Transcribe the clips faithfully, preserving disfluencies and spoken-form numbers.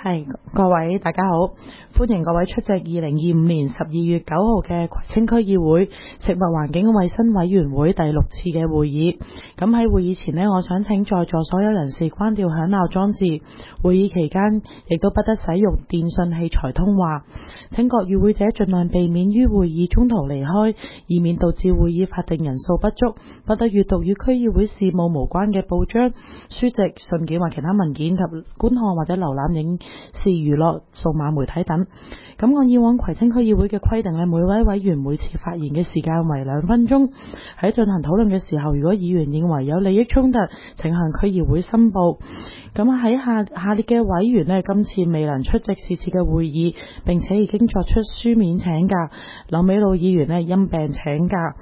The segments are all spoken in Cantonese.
係，各位大家好，歡迎各位出席二零二五年十二月九號嘅葵青區議會食物環境衛生委員會第六次嘅會議。咁喺會議前呢，我想請在座所有人士關掉響鬧裝置。會議期間亦都不得使用電訊器材通話。請各與會者盡量避免於會議中途離開，以免導致會議法定人數不足。不得閱讀與區議會事務無關嘅報章、書籍、信件或其他文件及觀看或者瀏覽影視娛樂、數碼媒體等。咁按以往葵青區議會嘅規定咧，每位委員每次發言嘅時間為兩分鐘。喺進行討論嘅時候，如果議員認為有利益衝突，請向區議會申報。咁喺下下列嘅委員咧，今次未能出席是次嘅會議，並且已經作出書面請假。劉美露議員咧因病請假。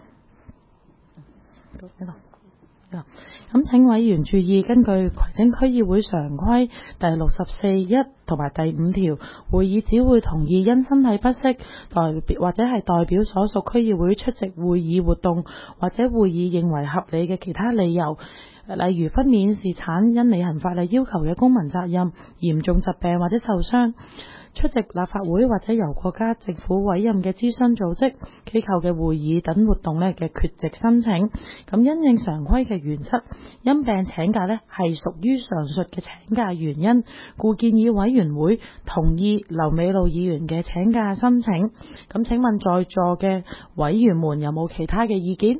咁請委員注意，根據葵青區議會常規第六十四一同埋第五條，會議只會同意因身體不適代表或者係代表所屬區議會出席會議活動，或者會議認為合理嘅其他理由，例如分娩、侍產、因履行法例要求嘅公民責任、嚴重疾病或者受傷，出席立法會或者由國家政府委任嘅諮詢組織、機構嘅會議等活動呢嘅缺席申請。咁因應常規嘅原則，因病請假呢係屬於上述嘅請假原因，故建議委員會同意劉美露議員嘅請假申請。咁請問在座嘅委員們有冇其他嘅意見？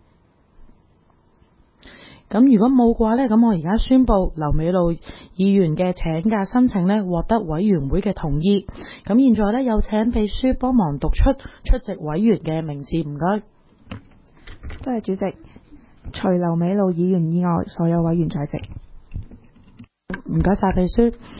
咁如果冇嘅話呢，咁我而家宣布劉美露議員嘅請假申請呢獲得委員會嘅同意。咁現在呢，有請秘書幫忙讀出出席委員嘅名字，唔該。 多謝主席。除劉美露議員以外，所有委員在席。 唔該晒秘書。